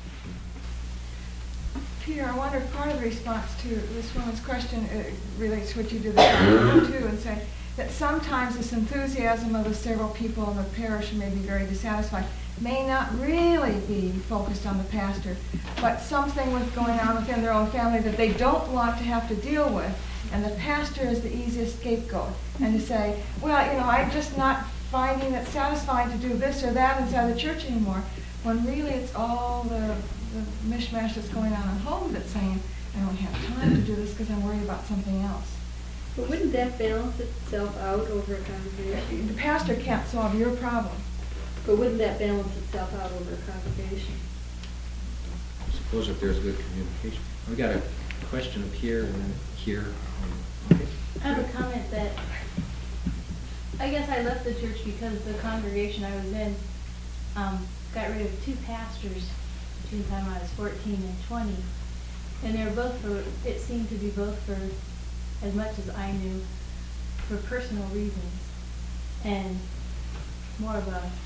Peter, I wonder if part of the response to this woman's question uh, relates to what you did this too, and say that sometimes this enthusiasm of the several people in the parish who may be very dissatisfied may not really be focused on the pastor, but something with going on within their own family that they don't want to have to deal with, and the pastor is the easiest scapegoat. And to say, well, you know, I'm just not finding it satisfying to do this or that inside the church anymore, when really it's all the, the mishmash that's going on at home that's saying, I don't have time to do this because I'm worried about something else. But wouldn't that balance itself out over a congregation? The pastor can't solve your problem. But wouldn't that balance itself out over a congregation? I suppose if there's good communication. We got a question up here and then here. Okay. I have a comment that I guess I left the church because the congregation I was in um, got rid of two pastors between the time I was fourteen and twenty. And they were both for, it seemed to be both for, as much as I knew, for personal reasons. And more of a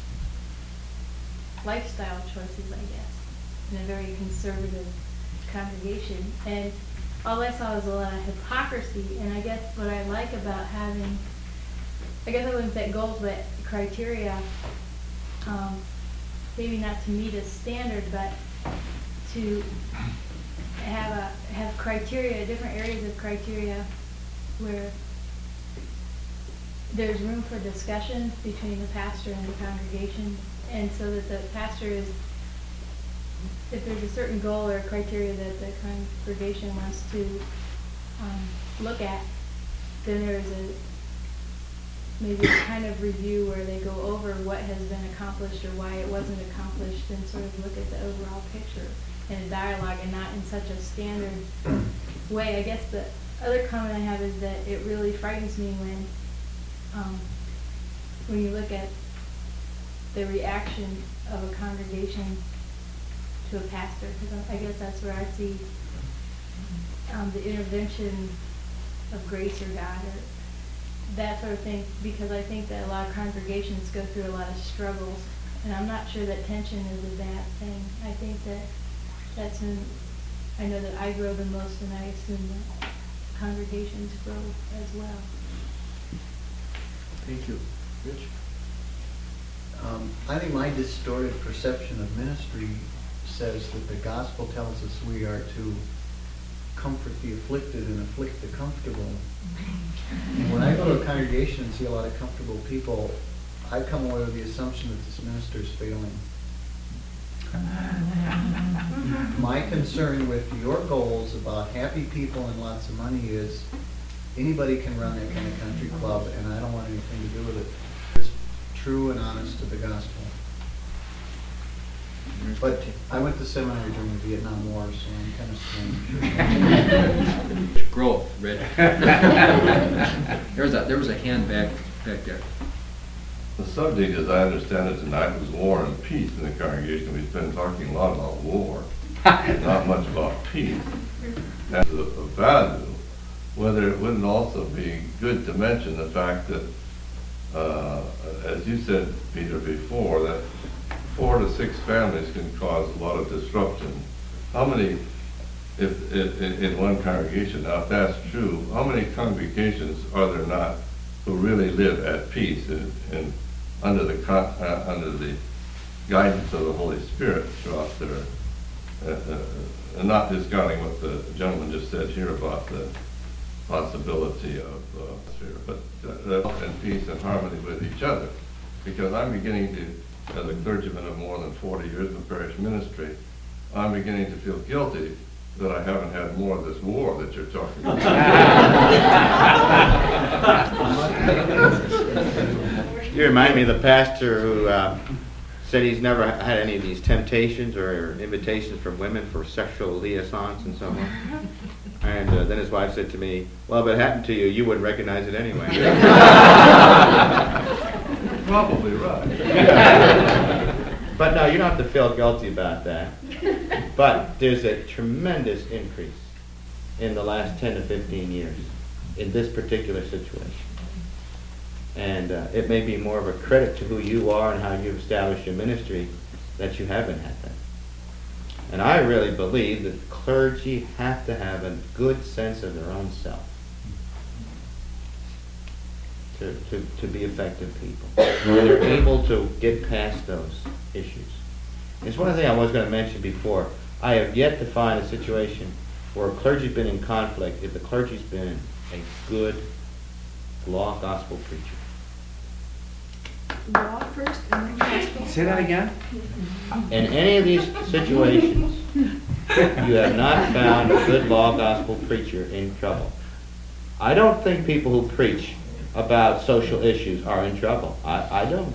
lifestyle choices, I guess, in a very conservative congregation. And all I saw was a lot of hypocrisy. And I guess what I like about having, I guess I wouldn't set goals, but criteria, um, maybe not to meet a standard, but to have a have criteria, different areas of criteria where there's room for discussion between the pastor and the congregation, and so that the pastor is, if there's a certain goal or criteria that the congregation wants to um, look at, then there's a maybe a kind of review where they go over what has been accomplished or why it wasn't accomplished, and sort of look at the overall picture in a dialogue and not in such a standard way. I guess the other comment I have is that it really frightens me when um, when you look at the reaction of a congregation to a pastor, because I guess that's where I see um, the intervention of grace or God or that sort of thing, because I think that a lot of congregations go through a lot of struggles, and I'm not sure that tension is a bad thing. I think that that's when I know that I grow the most, and I assume that congregations grow as well. Thank you. Rich? Um, I think my distorted perception of ministry says that the gospel tells us we are to comfort the afflicted and afflict the comfortable. And when I go to a congregation and see a lot of comfortable people, I come away with the assumption that this minister is failing. My concern with your goals about happy people and lots of money is anybody can run that kind of country club, and I don't want anything to do with it. It's true and honest to the gospel. But I went to seminary during the Vietnam War, so I'm kind of strange. Growth, Rich. There was a, there was a hand back, back there. The subject, as I understand it tonight, was war and peace in the congregation. We've been talking a lot about war, not much about peace. As a, a value, whether it wouldn't also be good to mention the fact that, uh, as you said, Peter, before, that four to six families can cause a lot of disruption. How many, if, if in one congregation, now if that's true, how many congregations are there not who really live at peace and, and under the uh, under the guidance of the Holy Spirit throughout their, uh, uh, and not discounting what the gentleman just said here about the possibility of uh, spirit, but uh, and peace and harmony with each other. Because I'm beginning to, as a clergyman of more than forty years in parish ministry, I'm beginning to feel guilty that I haven't had more of this war that you're talking about. You remind me of the pastor who uh, said he's never had any of these temptations or invitations from women for sexual liaisons and so on. And uh, then his wife said to me, well, if it happened to you, you wouldn't recognize it anyway. Probably right. But no, you don't have to feel guilty about that. But there's a tremendous increase in the last ten to fifteen years in this particular situation. And uh, it may be more of a credit to who you are and how you've established your ministry that you haven't had that. And I really believe that clergy have to have a good sense of their own self to, to, to be effective people. They're able to get past those issues. It's one of the things I was going to mention before. I have yet to find a situation where a clergy's been in conflict if the clergy's been a good law gospel preacher. Law first and then gospel. Say that again? In any of these situations, you have not found a good law gospel preacher in trouble. I don't think people who preach about social issues are in trouble. I, I don't.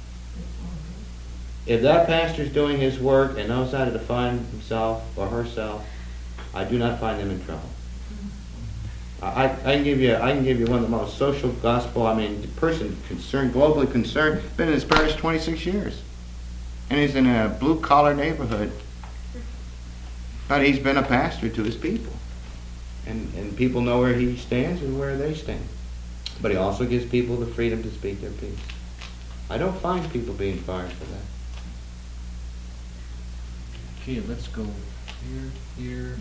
If that pastor's doing his work and knows how to define himself or herself, I do not find them in trouble. I, I can give you I can give you one of the most social gospel. I mean, the person concerned, globally concerned, been in his parish twenty-six years, and he's in a blue collar neighborhood. But he's been a pastor to his people, and and people know where he stands and where they stand. But he also gives people the freedom to speak their piece. I don't find people being fired for that. Okay, let's go here, here.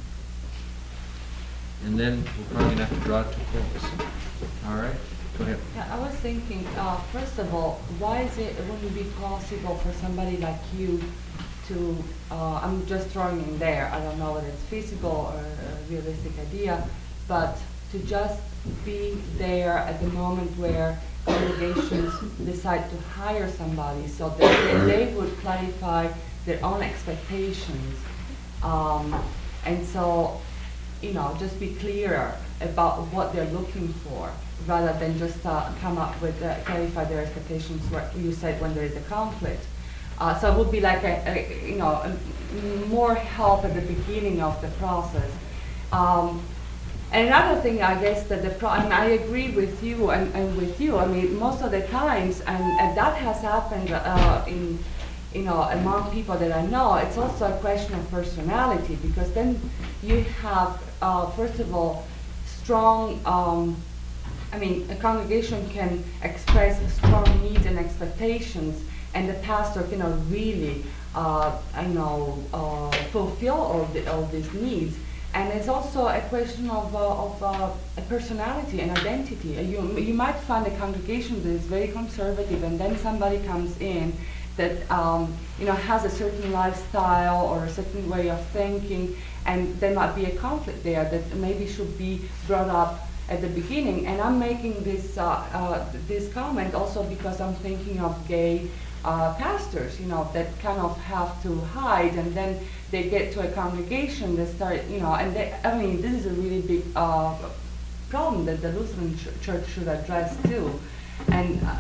And then we're probably going to have to draw it to close. All right, go ahead. Yeah, I was thinking, uh, first of all, why is it, it wouldn't be possible for somebody like you to, uh, I'm just throwing in there, I don't know whether it's feasible or a realistic idea, but to just be there at the moment where congregations decide to hire somebody so that they, they would clarify their own expectations. Um, and so, you know, just be clearer about what they're looking for, rather than just uh, come up with, uh, clarify their expectations, what you said when there is a conflict. Uh, so it would be like a, a you know, a, more help at the beginning of the process. Um, and another thing, I guess, that the pro and I agree with you and, and with you. I mean, most of the times, and, and that has happened uh, in, you know, among people that I know. It's also a question of personality, because then you have, uh, first of all, strong. Um, I mean, a congregation can express strong needs and expectations, and the pastor cannot really, uh, I know, uh, fulfill all, the, all these needs. And it's also a question of, uh, of uh, a personality and identity. Uh, you, you might find a congregation that is very conservative, and then somebody comes in that um, you know, has a certain lifestyle or a certain way of thinking, and there might be a conflict there that maybe should be brought up at the beginning. And I'm making this uh, uh, this comment also because I'm thinking of gay uh, pastors, you know, that kind of have to hide, and then they get to a congregation, they start, you know, and they, I mean, this is a really big uh, problem that the Lutheran ch Church should address too. And uh,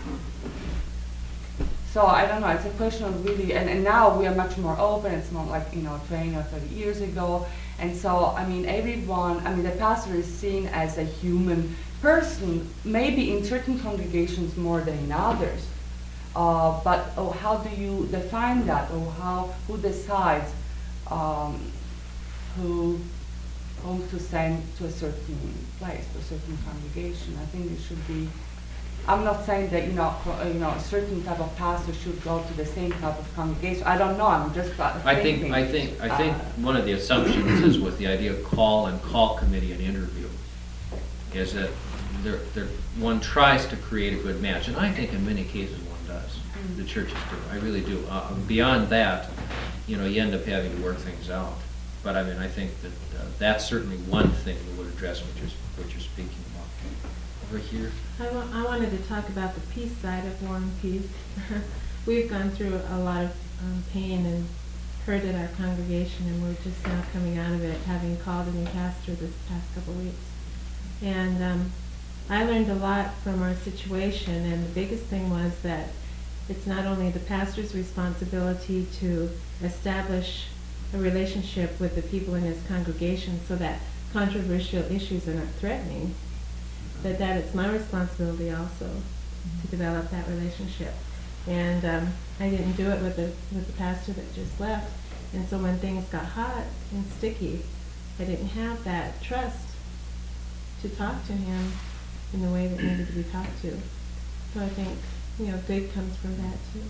so I don't know, it's a question of really, and, and now we are much more open, it's not like, you know, twenty or thirty years ago. And so, I mean, everyone, I mean, the pastor is seen as a human person, maybe in certain congregations more than in others. Uh, but oh, how do you define that? Or how, who decides um, who, whom to send to a certain place, to a certain congregation? I think it should be, I'm not saying that, you know, you know, a certain type of pastor should go to the same type of congregation. I don't know. I'm just uh, I think I think I think uh, one of the assumptions is with the idea of call and call committee and interview, is that there, there one tries to create a good match, and I think in many cases one does. Mm-hmm. The churches do. I really do. Uh, beyond that, you know, you end up having to work things out. But I mean, I think that uh, that's certainly one thing that would address what you're what you're speaking about. Over here. I, wa I wanted to talk about the peace side of War and Peace. We've gone through a lot of um, pain and hurted our congregation, and we're just now coming out of it, having called a new pastor this past couple of weeks. And um, I learned a lot from our situation, and the biggest thing was that it's not only the pastor's responsibility to establish a relationship with the people in his congregation so that controversial issues are not threatening, but that it's my responsibility also to develop that relationship. And um, I didn't do it with the with the pastor that just left, and so when things got hot and sticky, I didn't have that trust to talk to him in the way that needed to be talked to. So I think, you know, good comes from that too.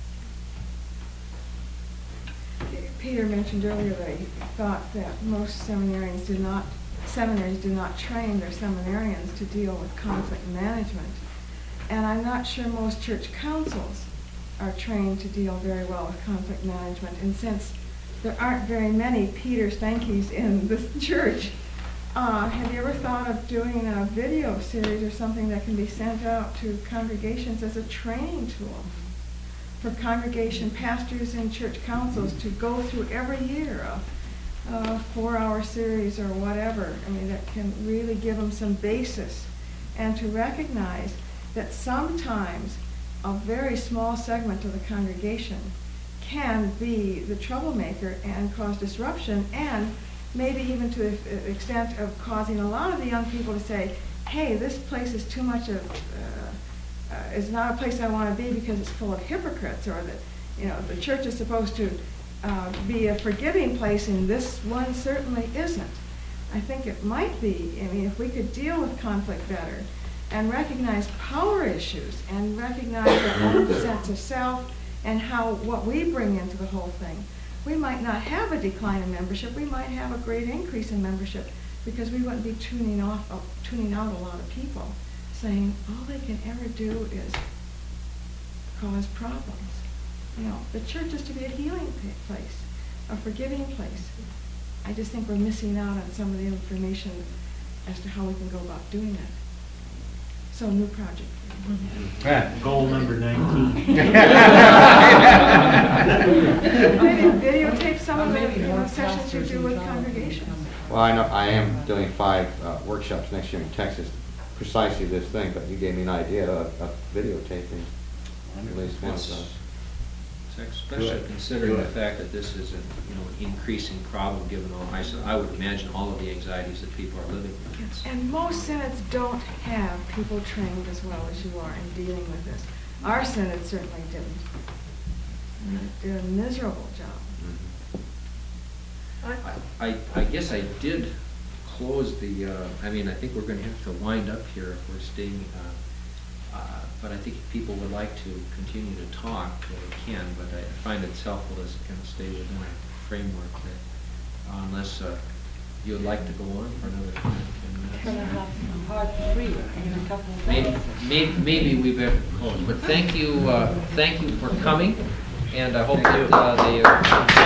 Peter mentioned earlier that he thought that most seminarians do not, seminaries do not train their seminarians to deal with conflict management. And I'm not sure most church councils are trained to deal very well with conflict management. And since there aren't very many Peter Stankies in this church, uh, have you ever thought of doing a video series or something that can be sent out to congregations as a training tool for congregation pastors and church councils to go through every year, a, a four-hour series or whatever? I mean, that can really give them some basis, and to recognize that sometimes a very small segment of the congregation can be the troublemaker and cause disruption, and maybe even to the extent of causing a lot of the young people to say, hey, this place is too much of, uh, uh, is not a place I want to be because it's full of hypocrites, or that, you know, the church is supposed to uh, be a forgiving place and this one certainly isn't. I think it might be. I mean, if we could deal with conflict better and recognize power issues and recognize our own sense of self and how what we bring into the whole thing, we might not have a decline in membership. We might have a great increase in membership because we wouldn't be tuning off, uh, tuning out a lot of people, saying all they can ever do is cause problems. You know, the church is to be a healing place, a forgiving place. I just think we're missing out on some of the information as to how we can go about doing that. So, new project. Right. Goal number nineteen. Maybe videotape some of the, you know, sessions you do with congregations. Well, I know, I am doing five uh, workshops next year in Texas, precisely this thing, but you gave me an idea of, of videotaping at least one of those. Especially Good. considering Good. the fact that this is a, you know, increasing problem given all, I, s- I would imagine all of the anxieties that people are living with. And most synods don't have people trained as well as you are in dealing with this. Our synod certainly didn't. I mean, it did a miserable job. I, I, I guess I did close the, uh, I mean, I think we're gonna have to wind up here if we're staying, uh, uh, but I think if people would like to continue to talk, uh, they can, but I find it's helpful as it kind of stay within a framework that, uh, unless, uh, you would like to go on for another ten minutes. Gonna have part three in a couple of Maybe, days. maybe, maybe we better close, but thank you, uh, thank you for coming, and I hope that, uh, the, uh,